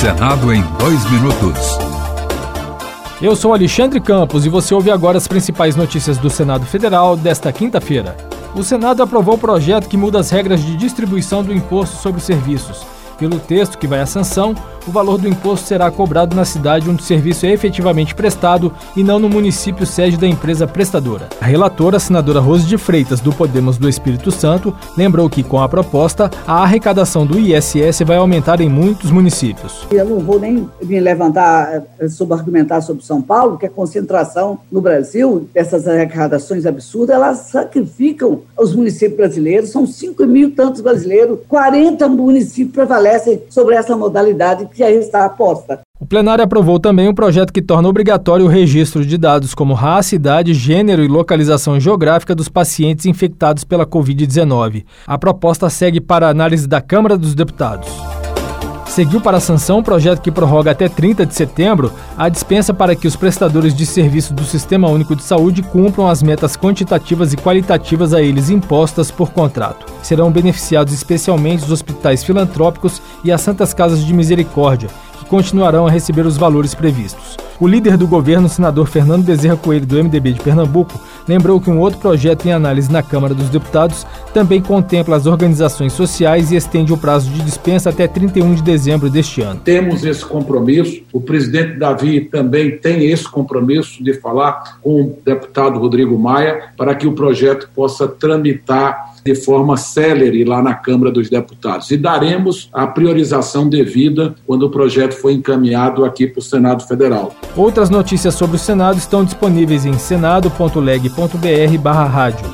Senado em 2 minutos. Eu sou Alexandre Campos e você ouve agora as principais notícias do Senado Federal desta quinta-feira. O Senado aprovou o projeto que muda as regras de distribuição do imposto sobre serviços. Pelo texto que vai à sanção, o valor do imposto será cobrado na cidade onde o serviço é efetivamente prestado e não no município sede da empresa prestadora. A relatora, a senadora Rose de Freitas, do Podemos do Espírito Santo, lembrou que, com a proposta, a arrecadação do ISS vai aumentar em muitos municípios. Eu não vou nem me levantar argumentar sobre São Paulo, que a concentração no Brasil, essas arrecadações absurdas, elas sacrificam os municípios brasileiros, são 5 mil tantos brasileiros, 40 municípios prevalecem sobre essa modalidade que aí está aposta. O plenário aprovou também um projeto que torna obrigatório o registro de dados como raça, idade, gênero e localização geográfica dos pacientes infectados pela Covid-19. A proposta segue para a análise da Câmara dos Deputados. Seguiu para a sanção um projeto que prorroga até 30 de setembro a dispensa para que os prestadores de serviço do Sistema Único de Saúde cumpram as metas quantitativas e qualitativas a eles impostas por contrato. Serão beneficiados especialmente os hospitais filantrópicos e as Santas Casas de Misericórdia, que continuarão a receber os valores previstos. O líder do governo, o senador Fernando Bezerra Coelho, do MDB de Pernambuco, lembrou que um outro projeto em análise na Câmara dos Deputados também contempla as organizações sociais e estende o prazo de dispensa até 31 de dezembro deste ano. Temos esse compromisso, o presidente Davi também tem esse compromisso de falar com o deputado Rodrigo Maia para que o projeto possa tramitar de forma célere lá na Câmara dos Deputados. E daremos a priorização devida quando o projeto for encaminhado aqui para o Senado Federal. Outras notícias sobre o Senado estão disponíveis em senado.leg.br/rádio.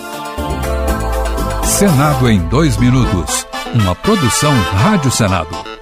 Senado em 2 minutos. Uma produção Rádio Senado.